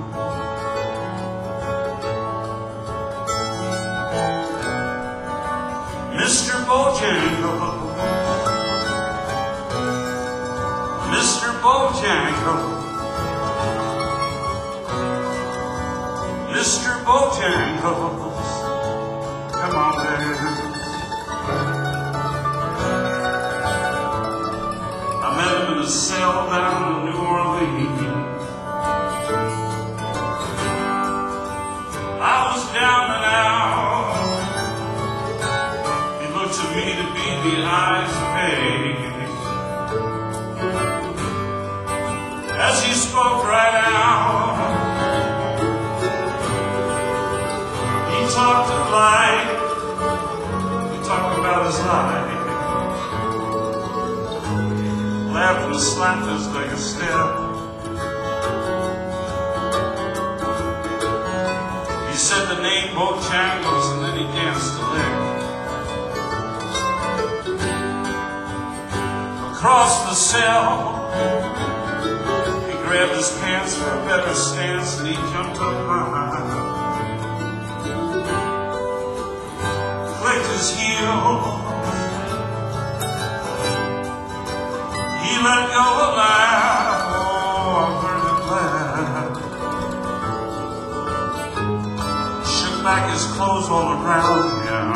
Mr. Bojangles, Mr. Bojangles, Mr. Bojangles, come on dance. I met him in a cell down in New Orleans. I was down and out. He looked to me to be the eyes of age. As he spoke right out, he talked of life. He talked about his life. Laughed and slapped his leg a step. He said the name Bojangles and then he danced a lick. Across the cell, he grabbed his pants for a better stance and he jumped up high. Clicked his heels. He let go a laugh. Oh, I heard him laugh. Shook back his clothes all around him.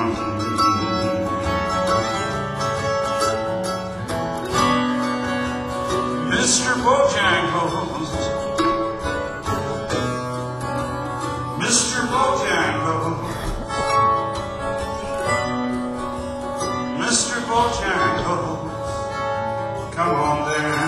Mr. Bojangles, Mr. Bojangles, Mr. Bojangles, come on there.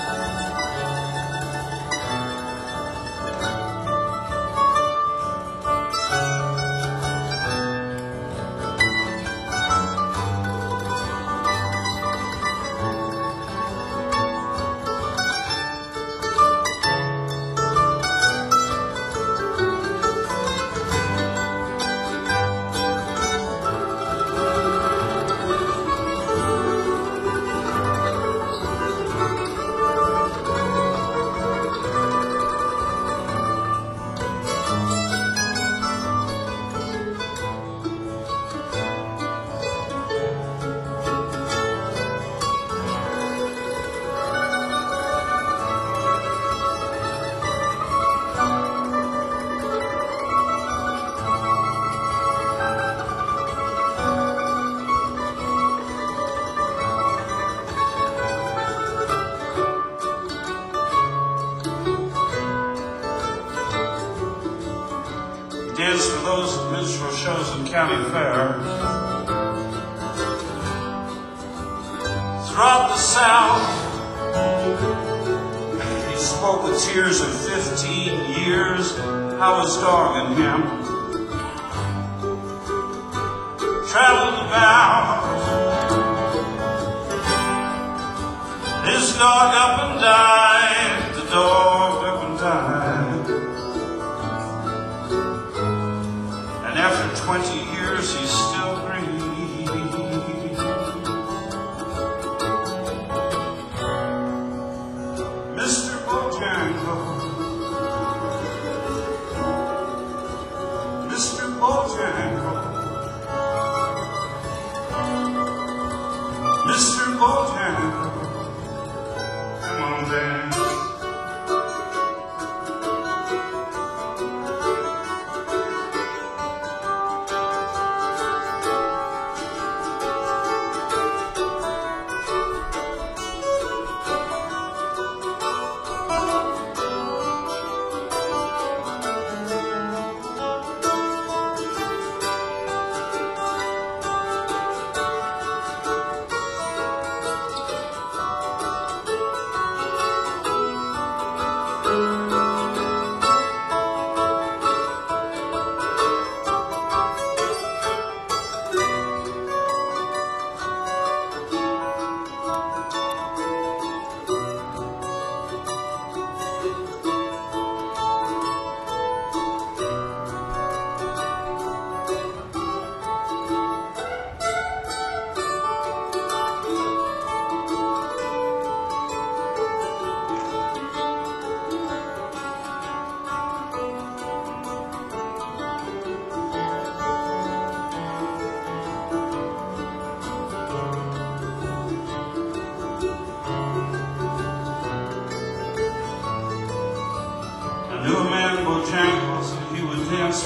Danced for those minstrel shows and county fairs. Throughout the South, he spoke with tears of 15 years. I was dogging him. Traveled about. His dog up and died. The dog up and died. And after 20 years, he's still green. Mr. Bojangles, Mr. Bojangles, Mr. Bojangles, come on dance.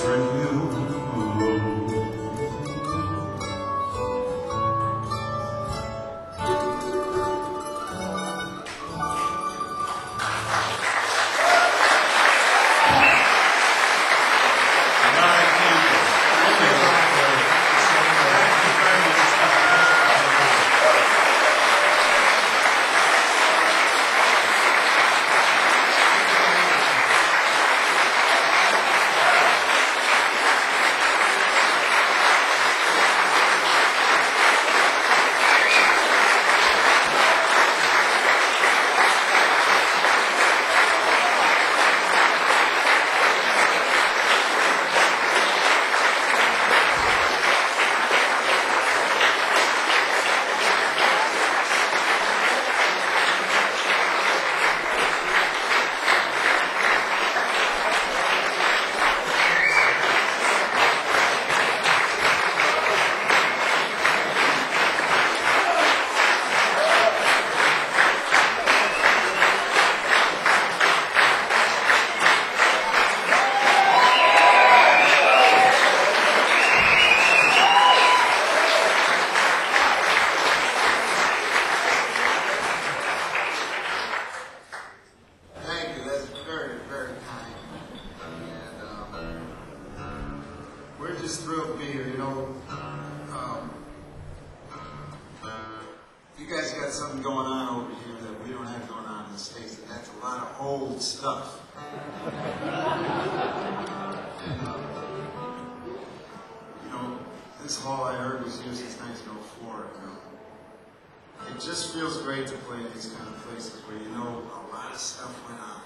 for you. Thank you. That's very, very kind. And we're just thrilled to be here. You know, you guys got something going on over here that we don't have going on in the States, and that's a lot of old stuff. And, you know, this hall I heard was used since 1904. You know. It just feels great to play in these kind of places where you know a lot of stuff went on.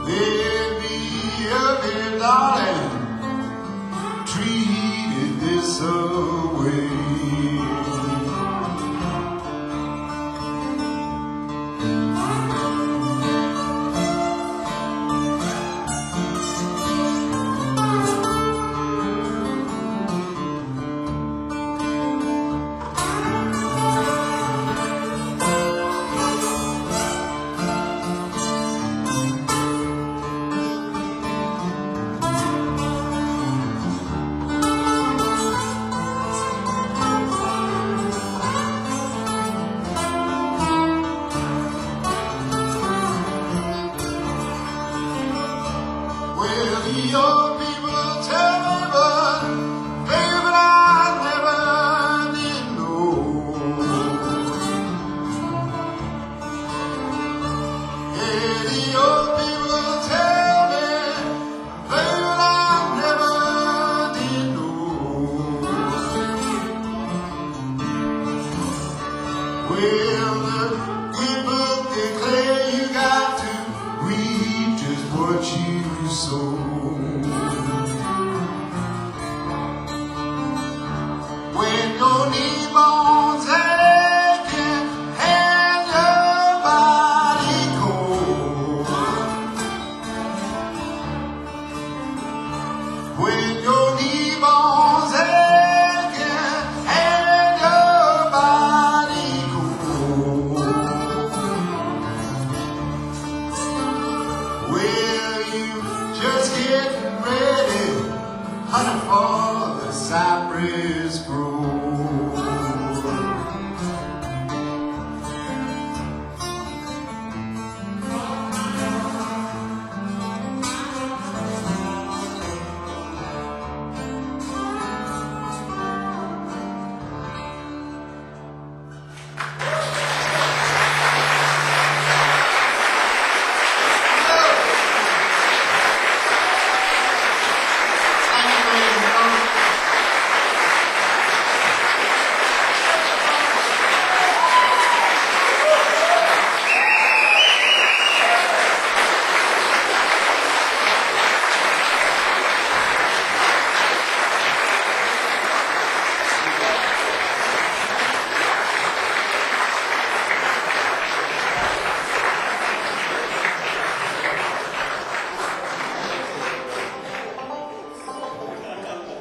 Let me up here, darling, treated this away. Well, your people tell me, but baby, I never did know. Yeah, your people tell me, baby, I never did know. Well, the people declare you got to reap just what you sow. When your knee bones aching and your body cold, when your knee bones aching and your body cold, well, you just getting ready, honey, for the cypress grove.